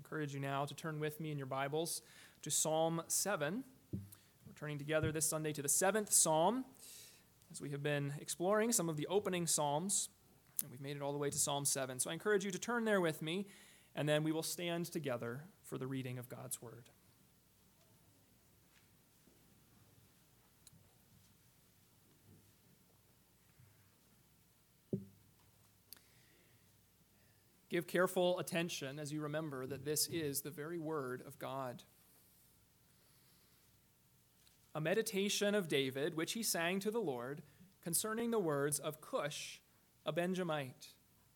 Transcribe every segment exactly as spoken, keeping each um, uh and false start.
encourage you now to turn with me in your Bibles to Psalm seven. We're turning together this Sunday to the seventh Psalm as we have been exploring some of the opening Psalms, and we've made it all the way to Psalm seven. So I encourage you to turn there with me, and then we will stand together for the reading of God's Word. Give careful attention as you remember that this is the very word of God. A meditation of David, which he sang to the Lord, concerning the words of Cush, a Benjamite.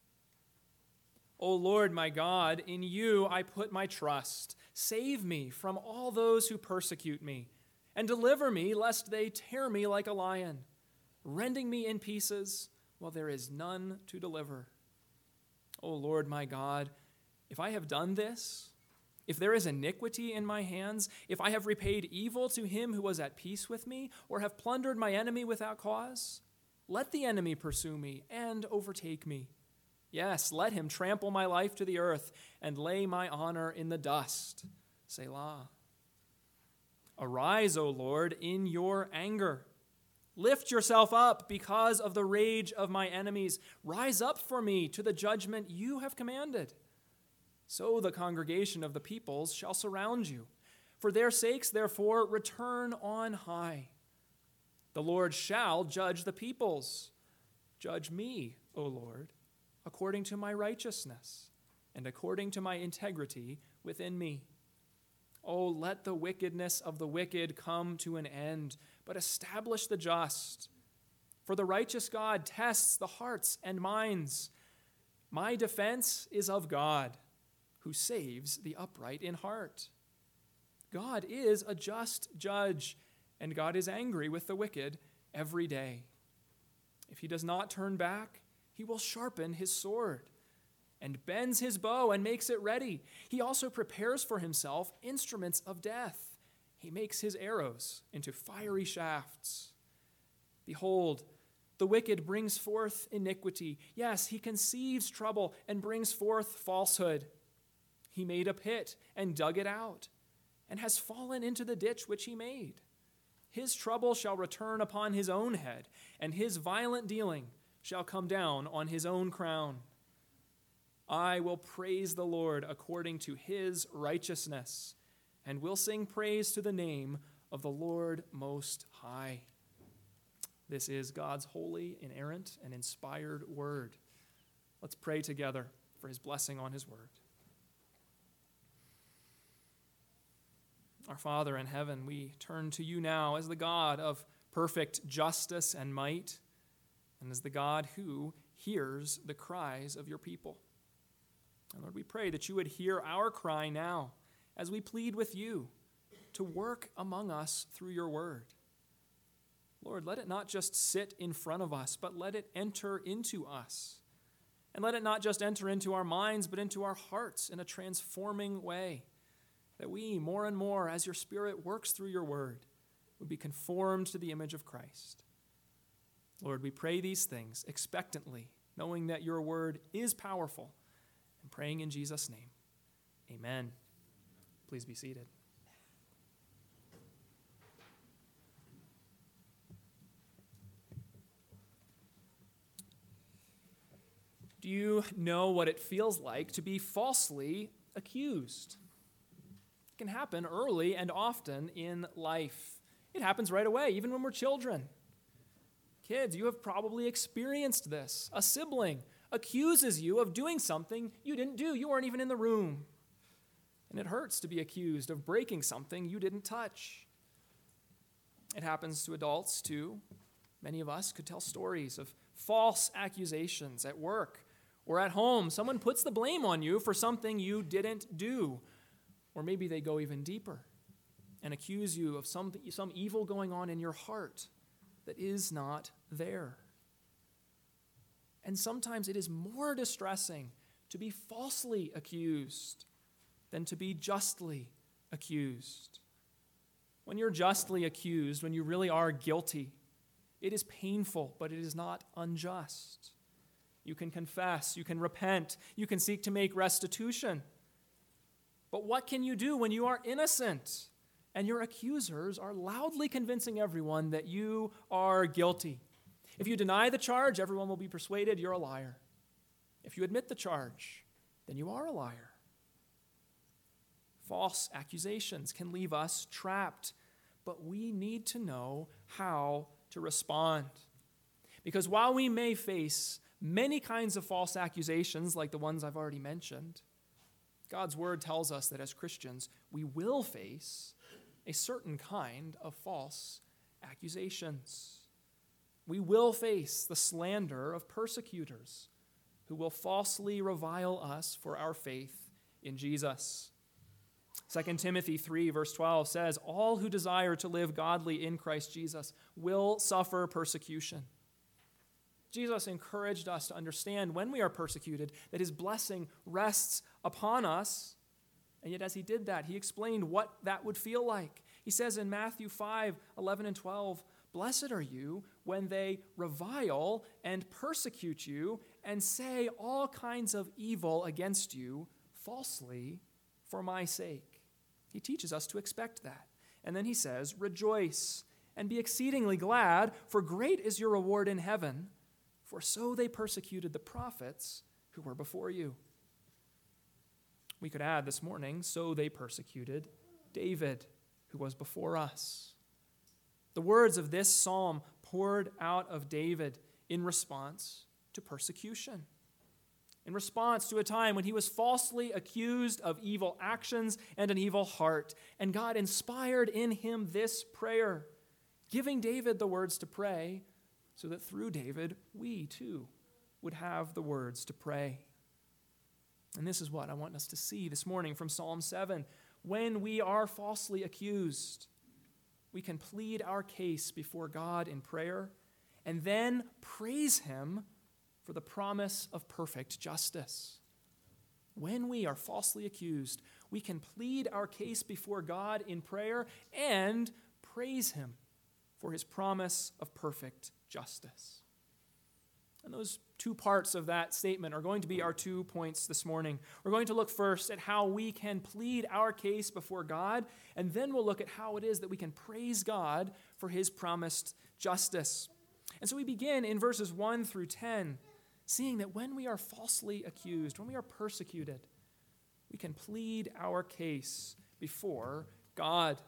O Lord my God, in you I put my trust. Save me from all those who persecute me, and deliver me lest they tear me like a lion, rending me in pieces while there is none to deliver. O Lord my God, if I have done this, if there is iniquity in my hands, if I have repaid evil to him who was at peace with me, or have plundered my enemy without cause, let the enemy pursue me and overtake me. Yes, let him trample my life to the earth and lay my honor in the dust. Selah. Arise, O Lord, in your anger. Lift yourself up because of the rage of my enemies. Rise up for me to the judgment you have commanded. So the congregation of the peoples shall surround you. For their sakes, therefore, return on high. The Lord shall judge the peoples. Judge me, O Lord, according to my righteousness and according to my integrity within me. Oh, let the wickedness of the wicked come to an end, but establish the just. For the righteous God tests the hearts and minds. My defense is of God, who saves the upright in heart. God is a just judge, and God is angry with the wicked every day. If he does not turn back, he will sharpen his sword and bends his bow and makes it ready. He also prepares for himself instruments of death. He makes his arrows into fiery shafts. Behold, the wicked brings forth iniquity. Yes, he conceives trouble and brings forth falsehood. He made a pit and dug it out, and has fallen into the ditch which he made. His trouble shall return upon his own head, and his violent dealing shall come down on his own crown. I will praise the Lord according to his righteousness, and will sing praise to the name of the Lord Most High. This is God's holy, inerrant, and inspired word. Let's pray together for his blessing on his word. Our Father in heaven, we turn to you now as the God of perfect justice and might, and as the God who hears the cries of your people. And Lord, we pray that you would hear our cry now as we plead with you to work among us through your word. Lord, let it not just sit in front of us, but let it enter into us. And let it not just enter into our minds, but into our hearts in a transforming way, that we, more and more, as your Spirit works through your word, would be conformed to the image of Christ. Lord, we pray these things expectantly, knowing that your word is powerful, and praying in Jesus' name. Amen. Please be seated. Do you know what it feels like to be falsely accused? It can happen early and often in life. It happens right away, even when we're children. Kids, you have probably experienced this. A sibling accuses you of doing something you didn't do. You weren't even in the room. And it hurts to be accused of breaking something you didn't touch. It happens to adults too. Many of us could tell stories of false accusations at work or at home. Someone puts the blame on you for something you didn't do. Or maybe they go even deeper and accuse you of some, some evil going on in your heart that is not there. And sometimes it is more distressing to be falsely accused than to be justly accused. When you're justly accused, when you really are guilty, it is painful, but it is not unjust. You can confess, you can repent, you can seek to make restitution. But what can you do when you are innocent and your accusers are loudly convincing everyone that you are guilty? If you deny the charge, everyone will be persuaded you're a liar. If you admit the charge, then you are a liar. False accusations can leave us trapped, but we need to know how to respond. Because while we may face many kinds of false accusations like the ones I've already mentioned, God's word tells us that as Christians, we will face a certain kind of false accusations. We will face the slander of persecutors who will falsely revile us for our faith in Jesus. Second Timothy three, verse twelve says, all who desire to live godly in Christ Jesus will suffer persecution. Jesus encouraged us to understand when we are persecuted that his blessing rests upon us. And yet as he did that, he explained what that would feel like. He says in Matthew five, eleven and twelve, blessed are you when they revile and persecute you and say all kinds of evil against you falsely for my sake. He teaches us to expect that. And then he says, rejoice and be exceedingly glad, for great is your reward in heaven, for so they persecuted the prophets who were before you. We could add this morning, so they persecuted David, who was before us. The words of this psalm poured out of David in response to persecution, in response to a time when he was falsely accused of evil actions and an evil heart. And God inspired in him this prayer, giving David the words to pray, so that through David, we too would have the words to pray. And this is what I want us to see this morning from Psalm seven. When we are falsely accused, we can plead our case before God in prayer and then praise him for the promise of perfect justice. When we are falsely accused, we can plead our case before God in prayer and praise him for his promise of perfect justice. And those two parts of that statement are going to be our two points this morning. We're going to look first at how we can plead our case before God, and then we'll look at how it is that we can praise God for his promised justice. And so we begin in verses one through ten, seeing that when we are falsely accused, when we are persecuted, we can plead our case before God.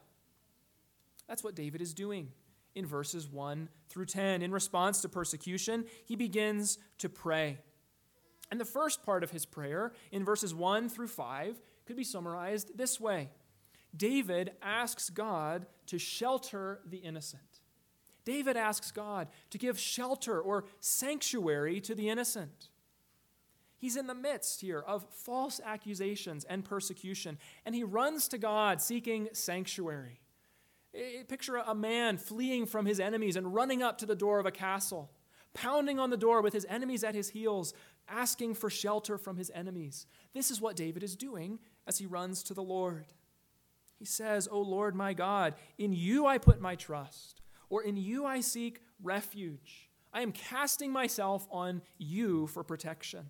That's what David is doing in verses one through ten. In response to persecution, he begins to pray. And the first part of his prayer, in verses one through five, could be summarized this way. David asks God to shelter the innocent. David asks God to give shelter or sanctuary to the innocent. He's in the midst here of false accusations and persecution, and he runs to God seeking sanctuary. Picture a man fleeing from his enemies and running up to the door of a castle, pounding on the door with his enemies at his heels, asking for shelter from his enemies. This is what David is doing as he runs to the Lord. He says, O Lord my God, in you I put my trust, or in you I seek refuge. I am casting myself on you for protection.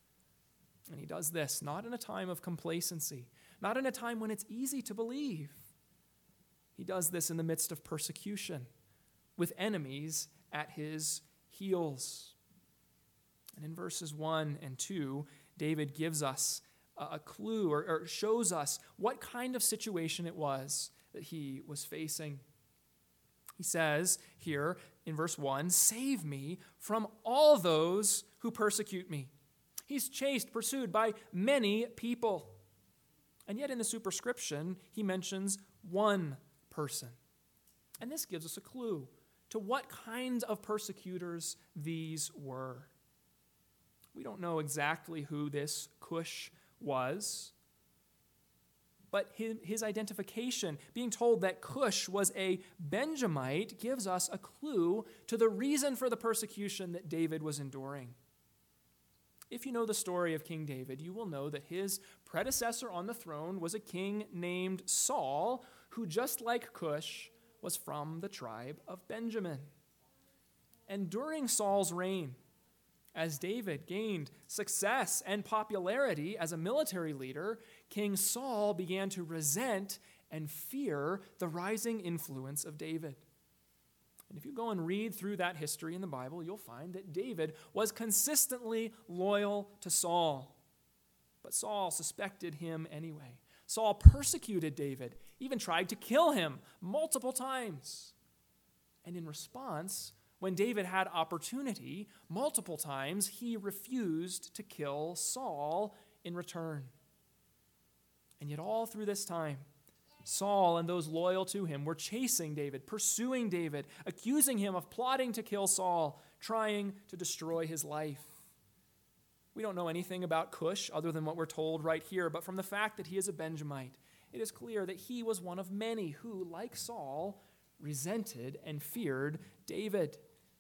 And he does this not in a time of complacency, not in a time when it's easy to believe. He does this in the midst of persecution, with enemies at his heels. And in verses one and two, David gives us a clue or, or shows us what kind of situation it was that he was facing. He says here in verse one, save me from all those who persecute me. He's chased, pursued by many people. And yet in the superscription, he mentions one person. And this gives us a clue to what kinds of persecutors these were. We don't know exactly who this Cush was, but his, his identification, being told that Cush was a Benjamite, gives us a clue to the reason for the persecution that David was enduring. If you know the story of King David, you will know that his predecessor on the throne was a king named Saul, who, just like Cush, was from the tribe of Benjamin. And during Saul's reign, As David gained success and popularity as a military leader, King Saul began to resent and fear the rising influence of David. And if you go and read through that history in the Bible, you'll find that David was consistently loyal to Saul. But Saul suspected him anyway. Saul persecuted David, even tried to kill him multiple times. And in response, when David had opportunity, multiple times, he refused to kill Saul in return. And yet all through this time, Saul and those loyal to him were chasing David, pursuing David, accusing him of plotting to kill Saul, trying to destroy his life. We don't know anything about Cush other than what we're told right here, but from the fact that he is a Benjamite, it is clear that he was one of many who, like Saul, resented and feared David.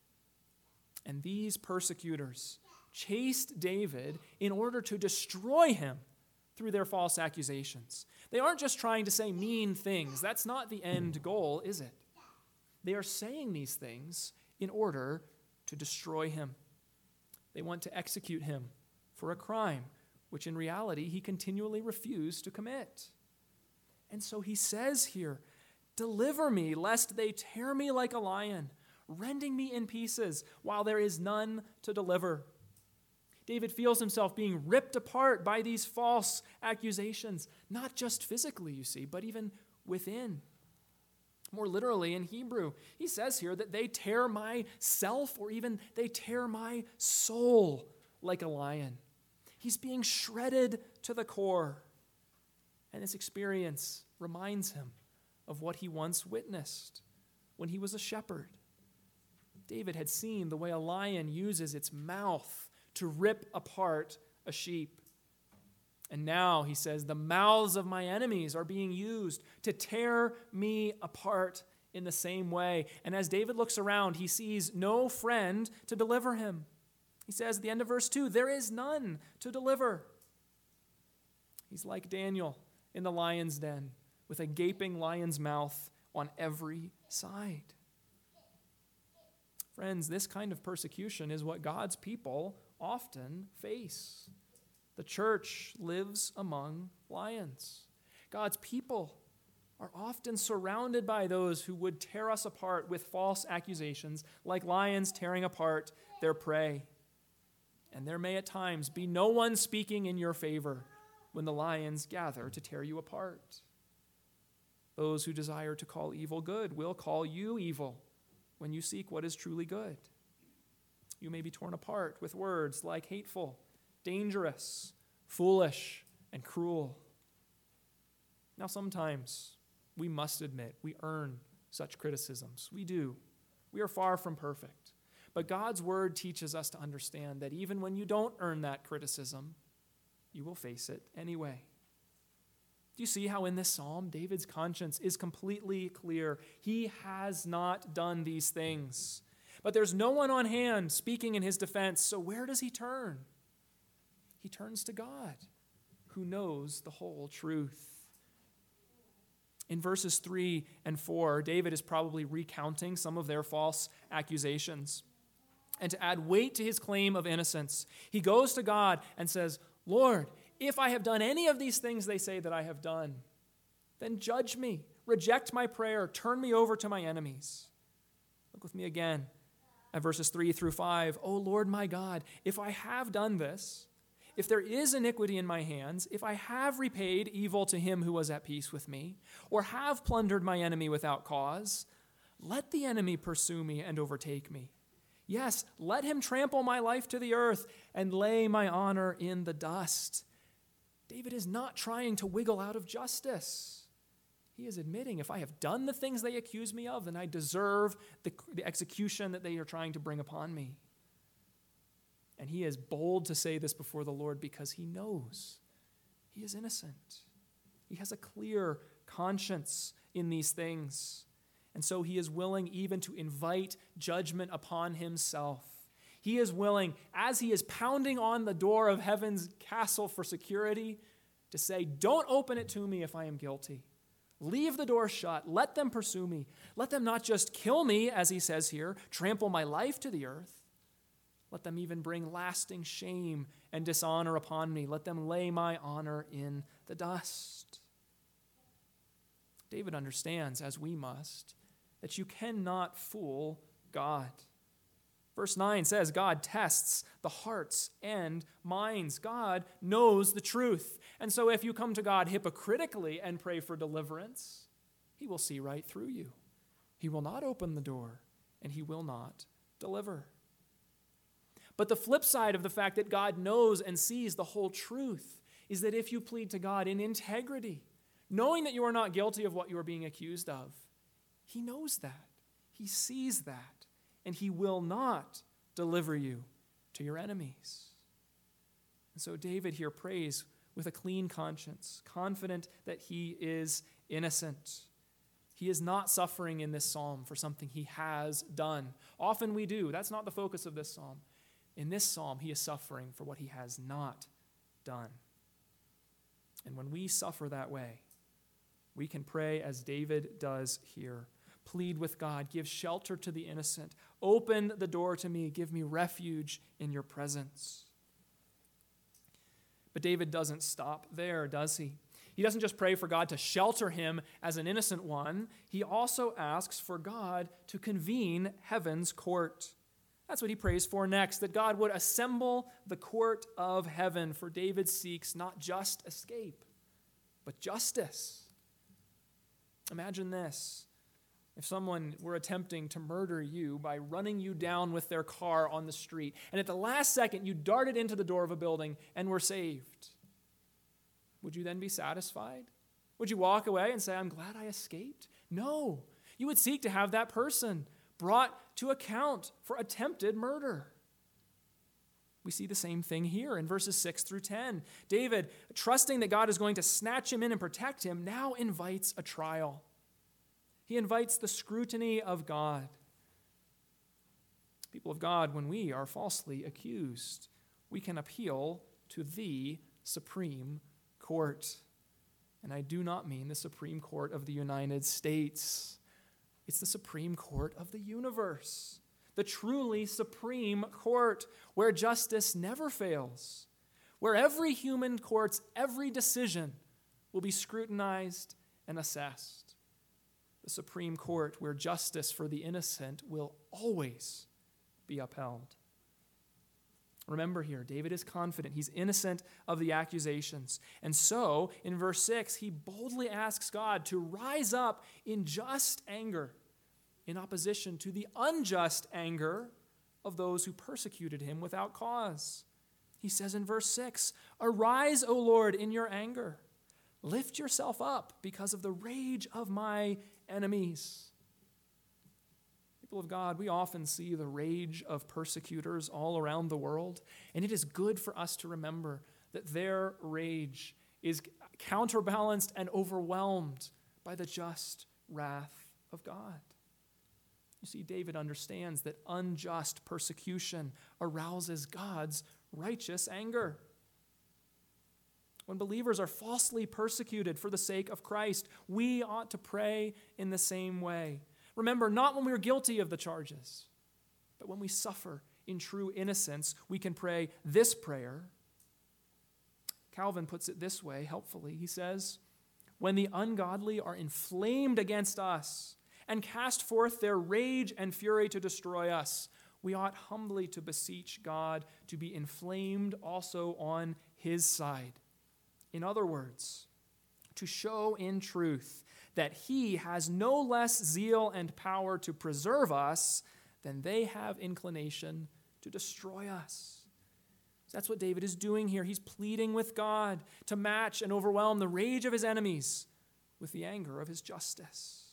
And these persecutors chased David in order to destroy him through their false accusations. They aren't just trying to say mean things. That's not the end goal, is it? They are saying these things in order to destroy him. They want to execute him for a crime, which in reality he continually refused to commit. And so he says here, "Deliver me, lest they tear me like a lion, rending me in pieces, while there is none to deliver." David feels himself being ripped apart by these false accusations, not just physically, you see, but even within. More literally in Hebrew, he says here that they tear my self, or even they tear my soul like a lion. He's being shredded to the core. And this experience reminds him of what he once witnessed when he was a shepherd. David had seen the way a lion uses its mouth to rip apart a sheep. And now, he says, the mouths of my enemies are being used to tear me apart in the same way. And as David looks around, he sees no friend to deliver him. He says at the end of verse two, there is none to deliver. He's like Daniel in the lion's den, with a gaping lion's mouth on every side. Friends, this kind of persecution is what God's people often face. The church lives among lions. God's people are often surrounded by those who would tear us apart with false accusations, like lions tearing apart their prey. And there may at times be no one speaking in your favor when the lions gather to tear you apart. Those who desire to call evil good will call you evil when you seek what is truly good. You may be torn apart with words like hateful, dangerous, foolish, and cruel. Now, sometimes we must admit we earn such criticisms. We do. We are far from perfect. But God's word teaches us to understand that even when you don't earn that criticism, you will face it anyway. Do you see how in this psalm, David's conscience is completely clear? He has not done these things. But there's no one on hand speaking in his defense, so where does he turn? He turns to God, who knows the whole truth. In verses three and four, David is probably recounting some of their false accusations. And to add weight to his claim of innocence, he goes to God and says, Lord, if I have done any of these things they say that I have done, then judge me, reject my prayer, turn me over to my enemies. Look with me again at verses three through five. O Lord my God, if I have done this, if there is iniquity in my hands, if I have repaid evil to him who was at peace with me, or have plundered my enemy without cause, let the enemy pursue me and overtake me. Yes, let him trample my life to the earth and lay my honor in the dust. David is not trying to wiggle out of justice. He is admitting, if I have done the things they accuse me of, then I deserve the, the execution that they are trying to bring upon me. And he is bold to say this before the Lord because he knows he is innocent. He has a clear conscience in these things. And so he is willing even to invite judgment upon himself. He is willing, as he is pounding on the door of heaven's castle for security, to say, don't open it to me if I am guilty. Leave the door shut. Let them pursue me. Let them not just kill me, as he says here, trample my life to the earth. Let them even bring lasting shame and dishonor upon me. Let them lay my honor in the dust. David understands, as we must, that you cannot fool God. Verse nine says, God tests the hearts and minds. God knows the truth. And so if you come to God hypocritically and pray for deliverance, he will see right through you. He will not open the door, and he will not deliver. But the flip side of the fact that God knows and sees the whole truth is that if you plead to God in integrity, knowing that you are not guilty of what you are being accused of, he knows that. He sees that. And he will not deliver you to your enemies. And so David here prays with a clean conscience, confident that he is innocent. He is not suffering in this psalm for something he has done. Often we do. That's not the focus of this psalm. In this psalm, he is suffering for what he has not done. And when we suffer that way, we can pray as David does here. Plead with God. Give shelter to the innocent. Open the door to me. Give me refuge in your presence. But David doesn't stop there, does he? He doesn't just pray for God to shelter him as an innocent one. He also asks for God to convene heaven's court. That's what he prays for next, that God would assemble the court of heaven, for David seeks not just escape, but justice. Imagine this. If someone were attempting to murder you by running you down with their car on the street, and at the last second you darted into the door of a building and were saved, would you then be satisfied? Would you walk away and say, I'm glad I escaped? No. You would seek to have that person brought to account for attempted murder. We see the same thing here in verses six through ten. David, trusting that God is going to snatch him in and protect him, now invites a trial. He invites the scrutiny of God. People of God, when we are falsely accused, we can appeal to the Supreme Court. And I do not mean the Supreme Court of the United States. It's the Supreme Court of the universe, the truly supreme court where justice never fails, where every human court's every decision will be scrutinized and assessed. The Supreme Court where justice for the innocent will always be upheld. Remember here, David is confident. He's innocent of the accusations. And so, in verse six, he boldly asks God to rise up in just anger in opposition to the unjust anger of those who persecuted him without cause. He says in verse six, "Arise, O Lord, in your anger. Lift yourself up because of the rage of my enemies." People of God, we often see the rage of persecutors all around the world, and it is good for us to remember that their rage is counterbalanced and overwhelmed by the just wrath of God. You see, David understands that unjust persecution arouses God's righteous anger. When believers are falsely persecuted for the sake of Christ, we ought to pray in the same way. Remember, not when we are guilty of the charges, but when we suffer in true innocence, we can pray this prayer. Calvin puts it this way, helpfully. He says, "When the ungodly are inflamed against us and cast forth their rage and fury to destroy us, we ought humbly to beseech God to be inflamed also on his side." In other words, to show in truth that he has no less zeal and power to preserve us than they have inclination to destroy us. That's what David is doing here. He's pleading with God to match and overwhelm the rage of his enemies with the anger of his justice.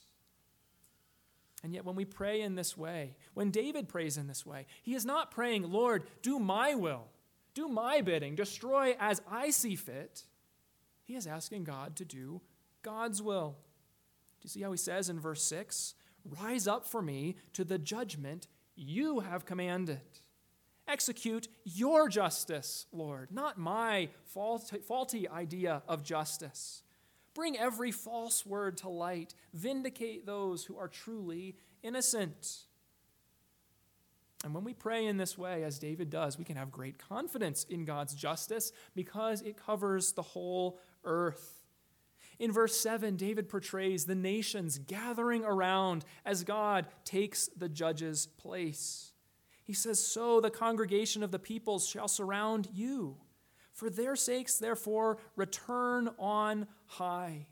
And yet when we pray in this way, when David prays in this way, he is not praying, "Lord, do my will, do my bidding, destroy as I see fit." He is asking God to do God's will. Do you see how he says in verse six, "Rise up for me to the judgment you have commanded. Execute your justice, Lord, not my faulty, faulty idea of justice. Bring every false word to light. Vindicate those who are truly innocent." And when we pray in this way, as David does, we can have great confidence in God's justice because it covers the whole earth. In verse seven, David portrays the nations gathering around as God takes the judge's place. He says, "So the congregation of the peoples shall surround you. For their sakes, therefore, return on high."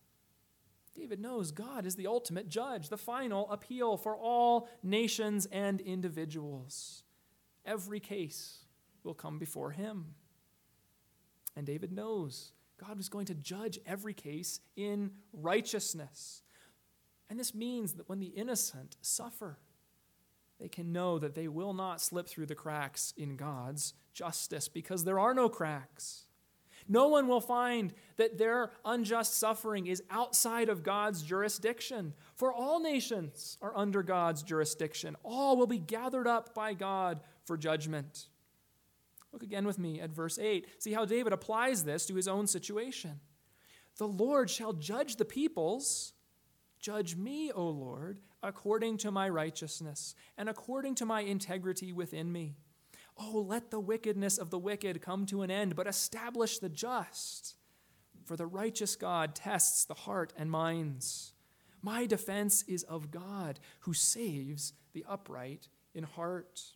David knows God is the ultimate judge, the final appeal for all nations and individuals. Every case will come before him. And David knows God is going to judge every case in righteousness. And this means that when the innocent suffer, they can know that they will not slip through the cracks in God's justice because there are no cracks. No one will find that their unjust suffering is outside of God's jurisdiction, for all nations are under God's jurisdiction. All will be gathered up by God for judgment. Look again with me at verse eight. See how David applies this to his own situation. "The Lord shall judge the peoples. Judge me, O Lord, according to my righteousness and according to my integrity within me. Oh, let the wickedness of the wicked come to an end, but establish the just. For the righteous God tests the heart and minds. My defense is of God, who saves the upright in heart."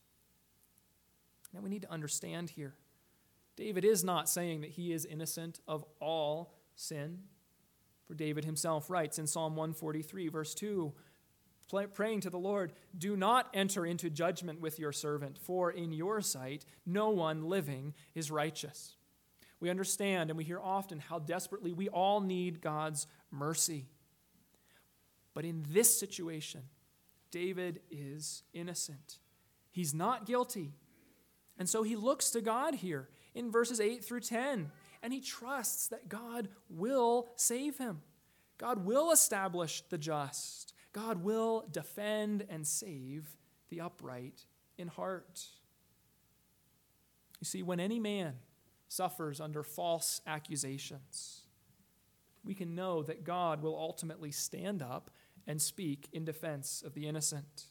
Now we need to understand here, David is not saying that he is innocent of all sin. For David himself writes in Psalm one forty-three, verse two, praying to the Lord, "Do not enter into judgment with your servant, for in your sight no one living is righteous." We understand and we hear often how desperately we all need God's mercy. But in this situation, David is innocent. He's not guilty. And so he looks to God here in verses eight through ten, and he trusts that God will save him. God will establish the just. God will defend and save the upright in heart. You see, when any man suffers under false accusations, we can know that God will ultimately stand up and speak in defense of the innocent.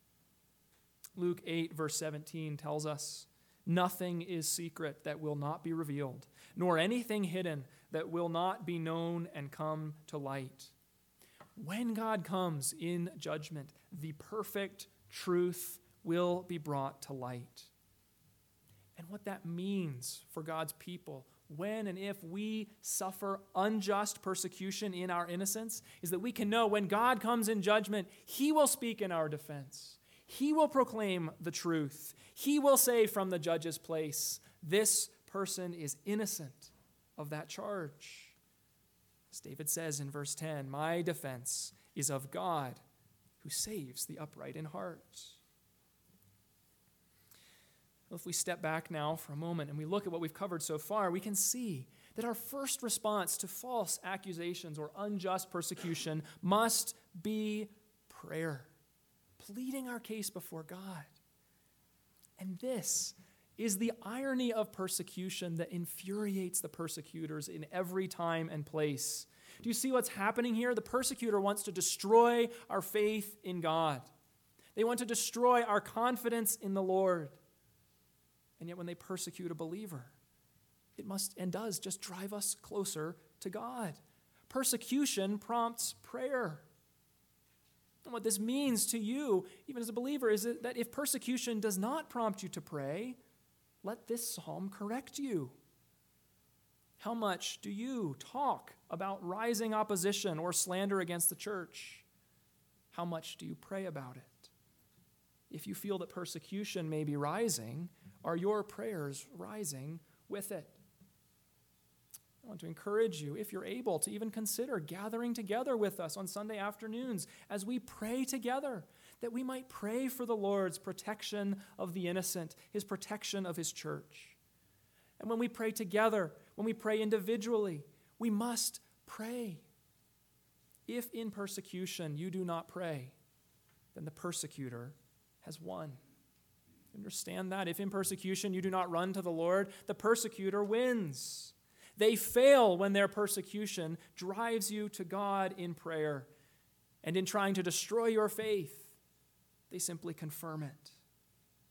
Luke eight, verse seventeen tells us, "Nothing is secret that will not be revealed, nor anything hidden that will not be known and come to light." When God comes in judgment, the perfect truth will be brought to light. And what that means for God's people, when and if we suffer unjust persecution in our innocence, is that we can know when God comes in judgment, he will speak in our defense. He will proclaim the truth. He will say from the judge's place, "This person is innocent of that charge." As David says in verse ten, "My defense is of God, who saves the upright in heart." Well, if we step back now for a moment and we look at what we've covered so far, we can see that our first response to false accusations or unjust persecution must be prayer, pleading our case before God. And this is the irony of persecution that infuriates the persecutors in every time and place. Do you see what's happening here? The persecutor wants to destroy our faith in God. They want to destroy our confidence in the Lord. And yet when they persecute a believer, it must and does just drive us closer to God. Persecution prompts prayer. And what this means to you, even as a believer, is that if persecution does not prompt you to pray, let this psalm correct you. How much do you talk about rising opposition or slander against the church? How much do you pray about it? If you feel that persecution may be rising, are your prayers rising with it? I want to encourage you, if you're able, to even consider gathering together with us on Sunday afternoons as we pray together, that we might pray for the Lord's protection of the innocent, his protection of his church. And when we pray together, when we pray individually, we must pray. If in persecution you do not pray, then the persecutor has won. Understand that? If in persecution you do not run to the Lord, the persecutor wins. They fail when their persecution drives you to God in prayer. And in trying to destroy your faith, they simply confirm it.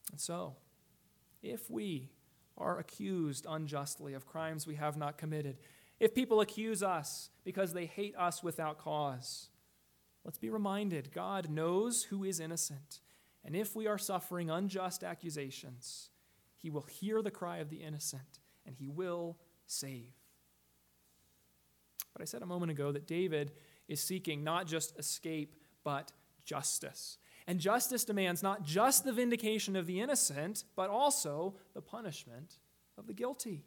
And so, if we are accused unjustly of crimes we have not committed, if people accuse us because they hate us without cause, let's be reminded God knows who is innocent. And if we are suffering unjust accusations, he will hear the cry of the innocent and he will save. But I said a moment ago that David is seeking not just escape, but justice. And justice demands not just the vindication of the innocent, but also the punishment of the guilty.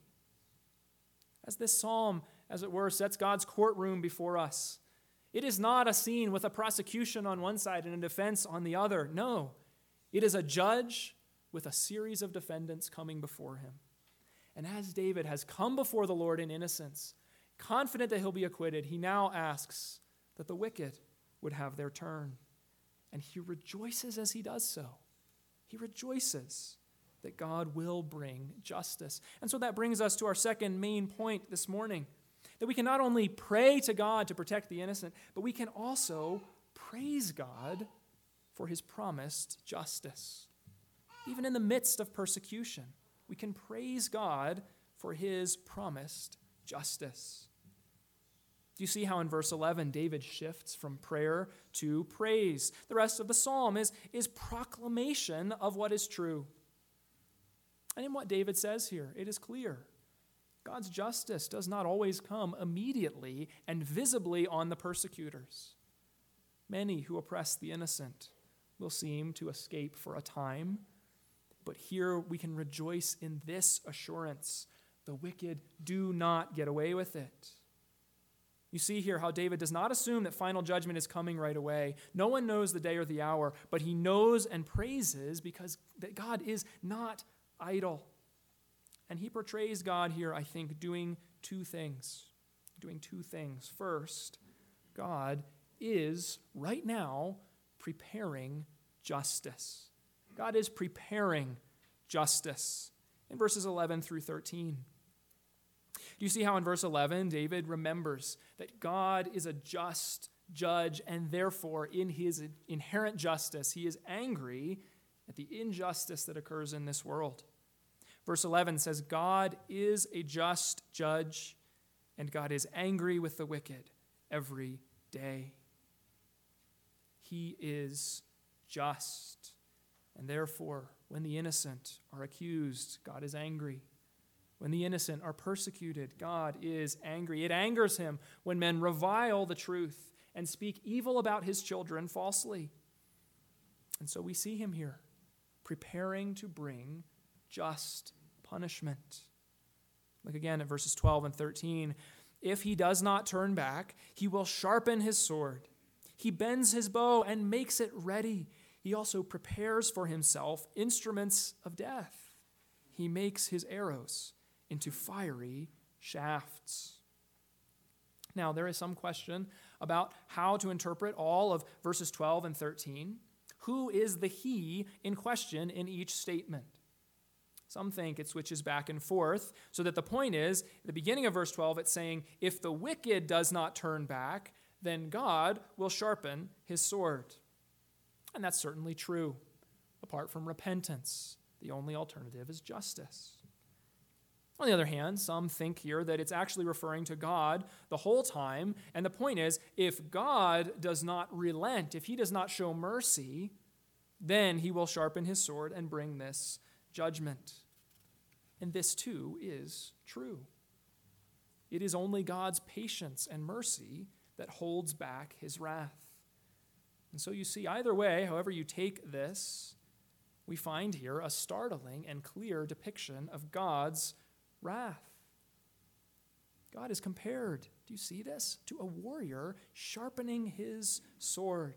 As this psalm, as it were, sets God's courtroom before us, it is not a scene with a prosecution on one side and a defense on the other. No, it is a judge with a series of defendants coming before him. And as David has come before the Lord in innocence, confident that he'll be acquitted, he now asks that the wicked would have their turn. And he rejoices as he does so. He rejoices that God will bring justice. And so that brings us to our second main point this morning, that we can not only pray to God to protect the innocent, but we can also praise God for his promised justice. Even in the midst of persecution, we can praise God for his promised justice. Do you see how in verse eleven, David shifts from prayer to praise? The rest of the psalm is, is proclamation of what is true. And in what David says here, it is clear. God's justice does not always come immediately and visibly on the persecutors. Many who oppress the innocent will seem to escape for a time, but here we can rejoice in this assurance: the wicked do not get away with it. You see here how David does not assume that final judgment is coming right away. No one knows the day or the hour, but he knows and praises because that God is not idle. And he portrays God here, I think, doing two things. Doing two things. First, God is right now preparing justice. God is preparing justice in verses eleven through thirteen. Do you see how in verse eleven, David remembers that God is a just judge, and therefore in his inherent justice, he is angry at the injustice that occurs in this world. Verse eleven says, God is a just judge, and God is angry with the wicked every day. He is just, and therefore, when the innocent are accused, God is angry. When the innocent are persecuted, God is angry. It angers him when men revile the truth and speak evil about his children falsely. And so we see him here, preparing to bring just punishment. Look again at verses twelve and thirteen. If he does not turn back, he will sharpen his sword. He bends his bow and makes it ready. He also prepares for himself instruments of death. He makes his arrows into fiery shafts. Now, there is some question about how to interpret all of verses twelve and thirteen. Who is the he in question in each statement? Some think it switches back and forth, so that the point is, at the beginning of verse twelve, it's saying, if the wicked does not turn back, then God will sharpen his sword. And that's certainly true. Apart from repentance, the only alternative is justice. On the other hand, some think here that it's actually referring to God the whole time, and the point is, if God does not relent, if he does not show mercy, then he will sharpen his sword and bring this judgment. And this too is true. It is only God's patience and mercy that holds back his wrath. And so you see, either way, however you take this, we find here a startling and clear depiction of God's wrath. God is compared, do you see this, to a warrior sharpening his sword.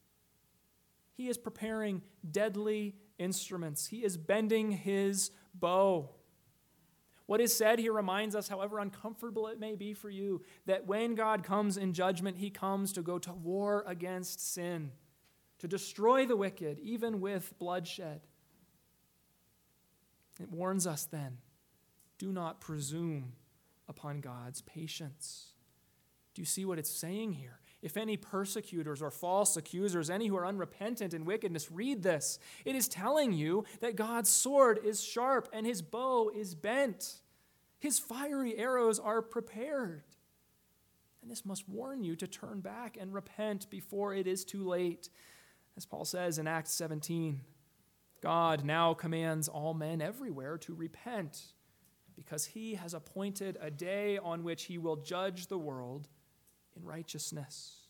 He is preparing deadly instruments. He is bending his bow. What is said here reminds us, however uncomfortable it may be for you, that when God comes in judgment, he comes to go to war against sin, to destroy the wicked, even with bloodshed. It warns us then, do not presume upon God's patience. Do you see what it's saying here? If any persecutors or false accusers, any who are unrepentant in wickedness, read this, it is telling you that God's sword is sharp and his bow is bent. His fiery arrows are prepared. And this must warn you to turn back and repent before it is too late. As Paul says in Acts seventeen, God now commands all men everywhere to repent, because he has appointed a day on which he will judge the world in righteousness.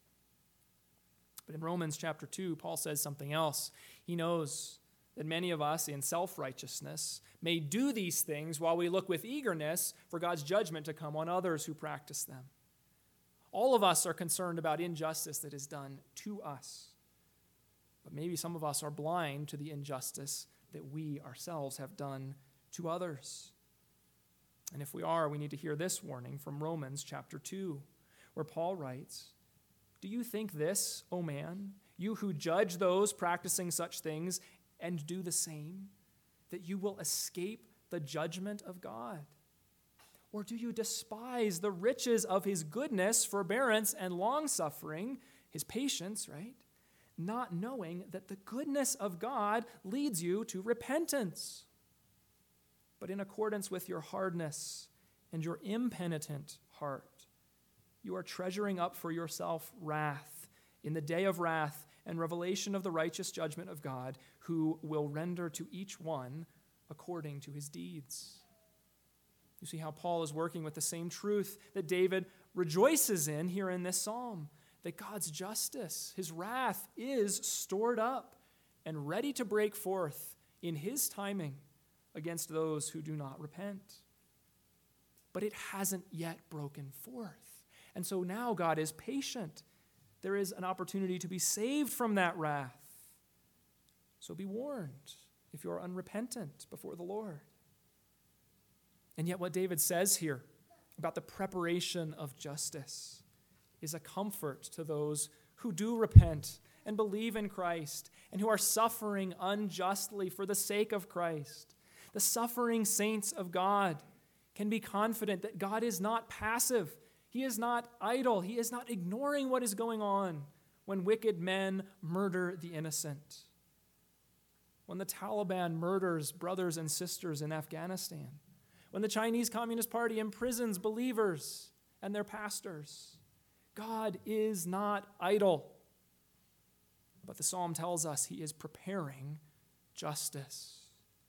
But in Romans chapter two, Paul says something else. He knows that many of us in self-righteousness may do these things while we look with eagerness for God's judgment to come on others who practice them. All of us are concerned about injustice that is done to us. But maybe some of us are blind to the injustice that we ourselves have done to others. And if we are, we need to hear this warning from Romans chapter two, where Paul writes, "Do you think this, O man, you who judge those practicing such things and do the same, that you will escape the judgment of God? Or do you despise the riches of his goodness, forbearance, and long-suffering, his patience, right? Not knowing that the goodness of God leads you to repentance. But in accordance with your hardness and your impenitent heart, you are treasuring up for yourself wrath in the day of wrath and revelation of the righteous judgment of God, who will render to each one according to his deeds." You see how Paul is working with the same truth that David rejoices in here in this psalm, that God's justice, his wrath, is stored up and ready to break forth in his timing against those who do not repent. But it hasn't yet broken forth. And so now God is patient. There is an opportunity to be saved from that wrath. So be warned if you are unrepentant before the Lord. And yet what David says here about the preparation of justice is a comfort to those who do repent and believe in Christ and who are suffering unjustly for the sake of Christ. The suffering saints of God can be confident that God is not passive. He is not idle. He is not ignoring what is going on when wicked men murder the innocent. When the Taliban murders brothers and sisters in Afghanistan. When the Chinese Communist Party imprisons believers and their pastors. God is not idle. But the psalm tells us he is preparing justice.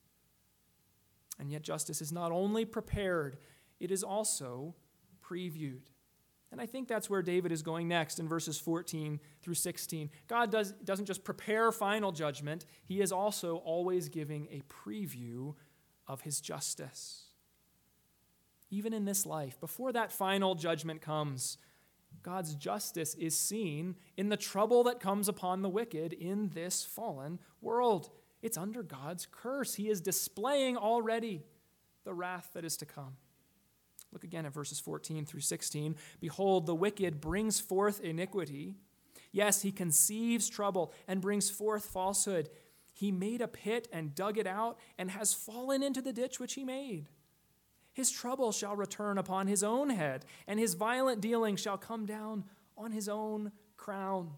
And yet justice is not only prepared, it is also previewed. And I think that's where David is going next in verses fourteen through sixteen. God does, doesn't just prepare final judgment, he is also always giving a preview of his justice. Even in this life, before that final judgment comes, God's justice is seen in the trouble that comes upon the wicked in this fallen world. It's under God's curse. He is displaying already the wrath that is to come. Look again at verses fourteen through sixteen. "Behold, the wicked brings forth iniquity. Yes, he conceives trouble and brings forth falsehood. He made a pit and dug it out and has fallen into the ditch which he made. His trouble shall return upon his own head, and his violent dealing shall come down on his own crown."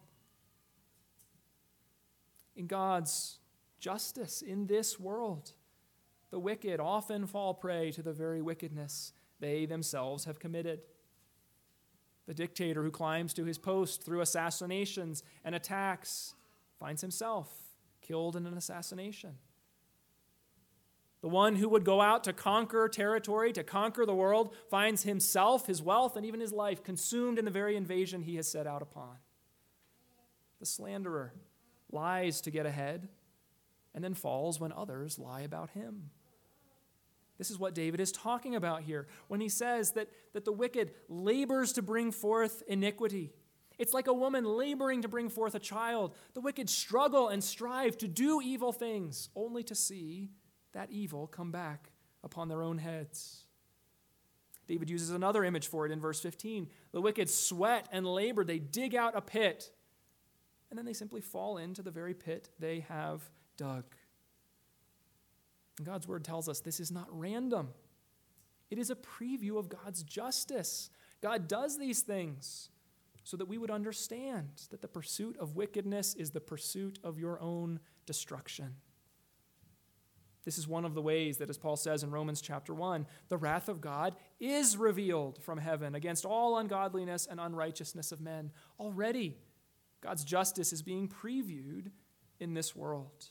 In God's justice in this world, the wicked often fall prey to the very wickedness they themselves have committed. The dictator who climbs to his post through assassinations and attacks finds himself killed in an assassination. The one who would go out to conquer territory, to conquer the world, finds himself, his wealth, and even his life consumed in the very invasion he has set out upon. The slanderer lies to get ahead and then falls when others lie about him. This is what David is talking about here when he says that, that the wicked labors to bring forth iniquity. It's like a woman laboring to bring forth a child. The wicked struggle and strive to do evil things, only to see that evil come back upon their own heads. David uses another image for it in verse fifteen. The wicked sweat and labor. They dig out a pit, and then they simply fall into the very pit they have dug. And God's word tells us this is not random. It is a preview of God's justice. God does these things so that we would understand that the pursuit of wickedness is the pursuit of your own destruction. This is one of the ways that, as Paul says in Romans chapter one, the wrath of God is revealed from heaven against all ungodliness and unrighteousness of men. Already, God's justice is being previewed in this world.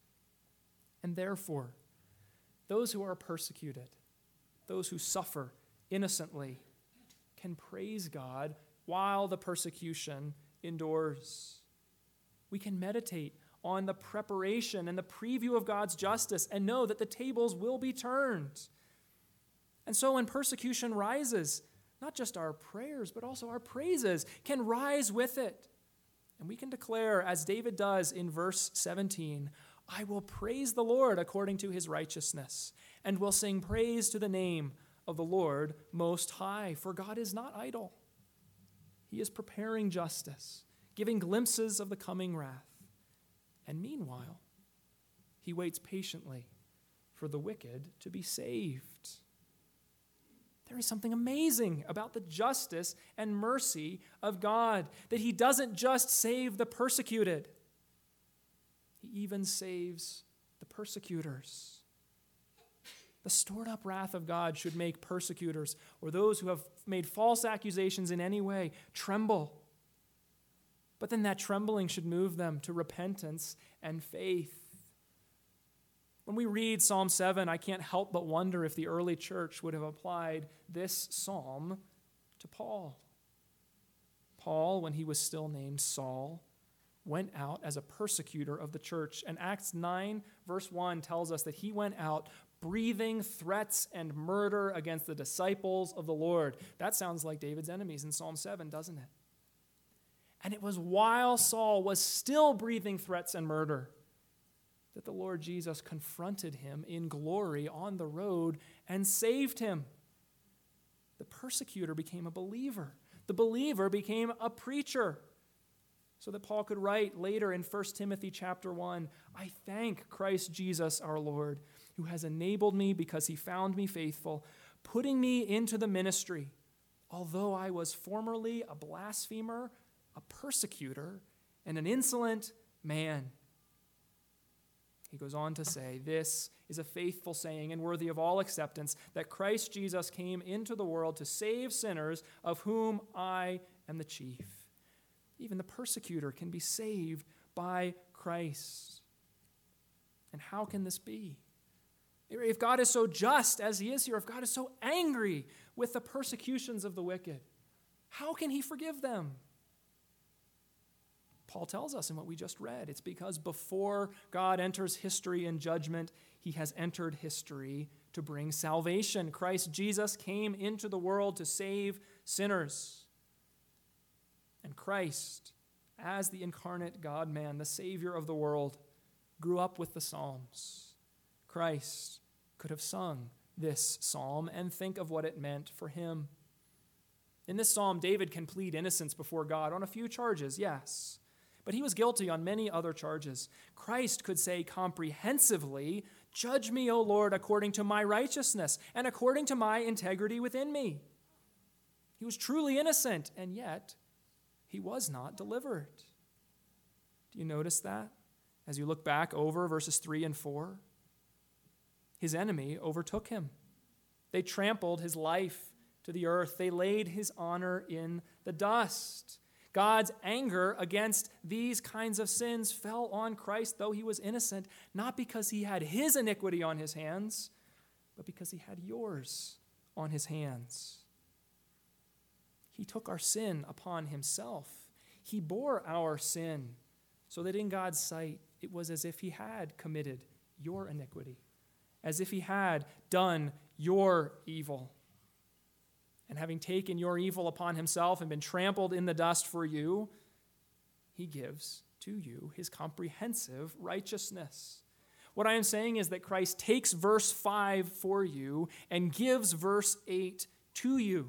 And therefore, those who are persecuted, those who suffer innocently, can praise God while the persecution endures. We can meditate on the preparation and the preview of God's justice and know that the tables will be turned. And so when persecution rises, not just our prayers, but also our praises can rise with it. And we can declare, as David does in verse seventeen, I will praise the Lord according to his righteousness, and will sing praise to the name of the Lord Most High, for God is not idle. He is preparing justice, giving glimpses of the coming wrath. And meanwhile, he waits patiently for the wicked to be saved. There is something amazing about the justice and mercy of God, that he doesn't just save the persecuted. He even saves the persecutors. The stored up wrath of God should make persecutors or those who have made false accusations in any way tremble. But then that trembling should move them to repentance and faith. When we read Psalm seven, I can't help but wonder if the early church would have applied this psalm to Paul. Paul, when he was still named Saul, went out as a persecutor of the church. And Acts nine, verse one tells us that he went out breathing threats and murder against the disciples of the Lord. That sounds like David's enemies in Psalm seven, doesn't it? And it was while Saul was still breathing threats and murder that the Lord Jesus confronted him in glory on the road and saved him. The persecutor became a believer. The believer became a preacher. So that Paul could write later in First Timothy chapter one, I thank Christ Jesus our Lord, who has enabled me because he found me faithful, putting me into the ministry, although I was formerly a blasphemer, a persecutor, and an insolent man. He goes on to say, this is a faithful saying and worthy of all acceptance, that Christ Jesus came into the world to save sinners, of whom I am the chief. Even the persecutor can be saved by Christ. And how can this be? If God is so just as he is here, if God is so angry with the persecutions of the wicked, how can he forgive them? Paul tells us in what we just read, it's because before God enters history in judgment, he has entered history to bring salvation. Christ Jesus came into the world to save sinners. And Christ, as the incarnate God-man, the Savior of the world, grew up with the Psalms. Christ could have sung this psalm and think of what it meant for him. In this psalm, David can plead innocence before God on a few charges, yes, but he was guilty on many other charges. Christ could say comprehensively, judge me, O Lord, according to my righteousness and according to my integrity within me. He was truly innocent, and yet he was not delivered. Do you notice that as you look back over verses three and four? His enemy overtook him. They trampled his life to the earth. They laid his honor in the dust. God's anger against these kinds of sins fell on Christ, though he was innocent, not because he had his iniquity on his hands, but because he had yours on his hands. He took our sin upon himself. He bore our sin so that in God's sight it was as if he had committed your iniquity, as if he had done your evil. And having taken your evil upon himself and been trampled in the dust for you, he gives to you his comprehensive righteousness. What I am saying is that Christ takes verse five for you and gives verse eight to you.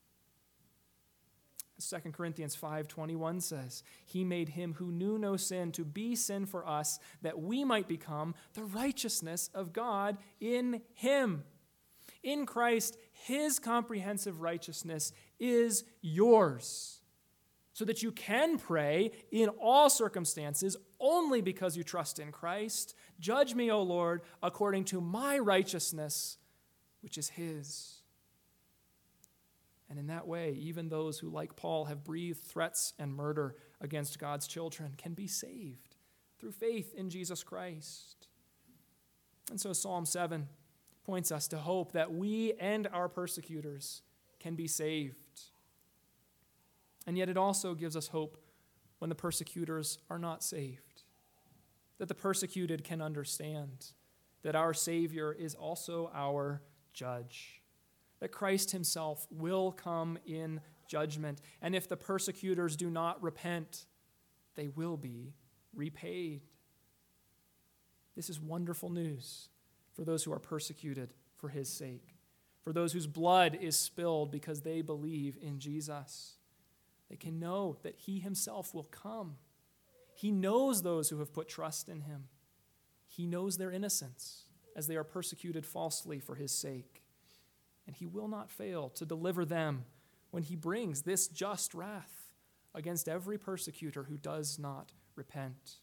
Second Corinthians five twenty-one says, he made him who knew no sin to be sin for us, that we might become the righteousness of God in him. In Christ, his comprehensive righteousness is yours. so that you can pray in all circumstances only because you trust in Christ. Judge me, O Lord, according to my righteousness, which is his. And in that way, even those who, like Paul, have breathed threats and murder against God's children can be saved through faith in Jesus Christ. And so Psalm seven points us to hope that we and our persecutors can be saved. And yet it also gives us hope when the persecutors are not saved, that the persecuted can understand that our Savior is also our judge, that Christ himself will come in judgment, and if the persecutors do not repent, they will be repaid. This is wonderful news for those who are persecuted for his sake, for those whose blood is spilled because they believe in Jesus. They can know that he himself will come. He knows those who have put trust in him. He knows their innocence as they are persecuted falsely for his sake. And he will not fail to deliver them when he brings this just wrath against every persecutor who does not repent.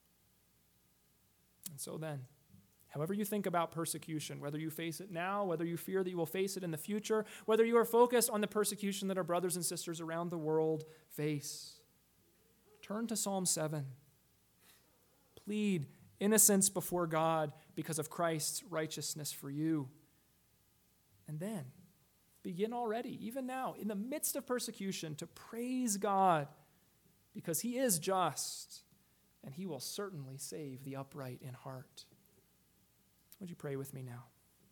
And so then, however you think about persecution, whether you face it now, whether you fear that you will face it in the future, whether you are focused on the persecution that our brothers and sisters around the world face, turn to Psalm seven. Plead innocence before God because of Christ's righteousness for you. And then begin already, even now, in the midst of persecution, to praise God because he is just and he will certainly save the upright in heart. Would you pray with me now?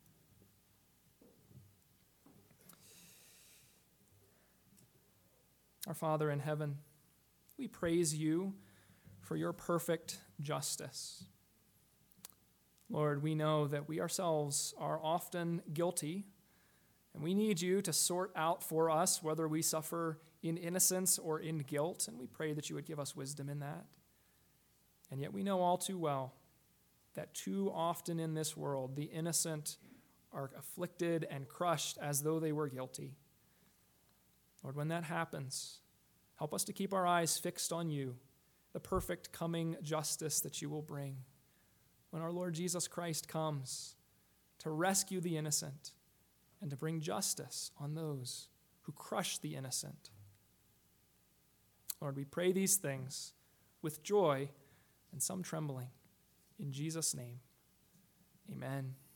Our Father in heaven, we praise you for your perfect justice. Lord, we know that we ourselves are often guilty, and we need you to sort out for us whether we suffer in innocence or in guilt, and we pray that you would give us wisdom in that. And yet we know all too well that too often in this world, the innocent are afflicted and crushed as though they were guilty. Lord, when that happens, help us to keep our eyes fixed on you, the perfect coming justice that you will bring. When our Lord Jesus Christ comes to rescue the innocent and to bring justice on those who crush the innocent. Lord, we pray these things with joy and some trembling. In Jesus' name, amen.